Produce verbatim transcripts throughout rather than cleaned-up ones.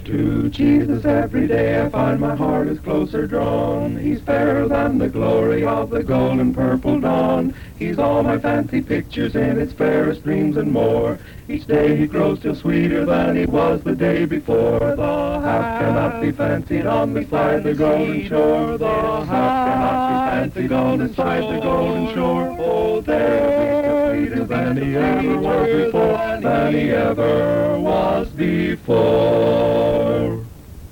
To Jesus every day I find my heart is closer drawn. He's fairer than the glory of the golden purple dawn. He's all my fancy pictures in its fairest dreams and more. Each day he grows still sweeter than he was the day before. The half cannot be fancied on the side the golden shore. The half cannot be fancied on the side the golden shore. Oh, there he's still sweeter than he ever was before, than he ever was before.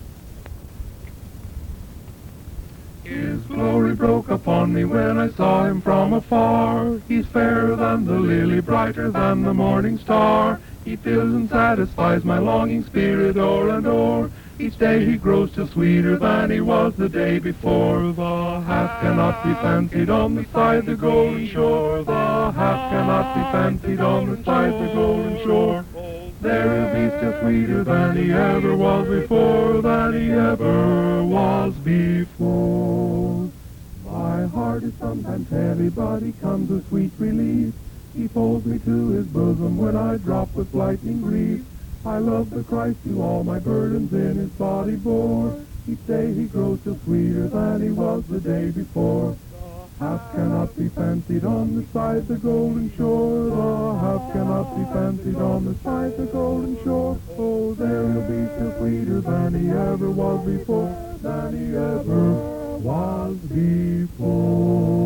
His glory broke upon me when I saw him from afar. He's fairer than the lily, brighter than the morning star. He fills and satisfies my longing spirit o'er and o'er. Each day he grows still sweeter than he was the day before. The half cannot be fancied on the side the golden shore. The half cannot be fancied on the side the golden shore. There he'll be still sweeter than he ever was before, than he ever was before. My heart is sometimes heavy, but he comes with sweet relief. He folds me to his bosom when I drop with lightning grief. I love the Christ who all my burdens in his body bore. Each day he grows still sweeter than he was the day before. Half cannot be fancied on the side the golden shore. The half cannot be fancied on the side the golden shore. Oh, there he'll be still sweeter than he ever was before, than he ever was before.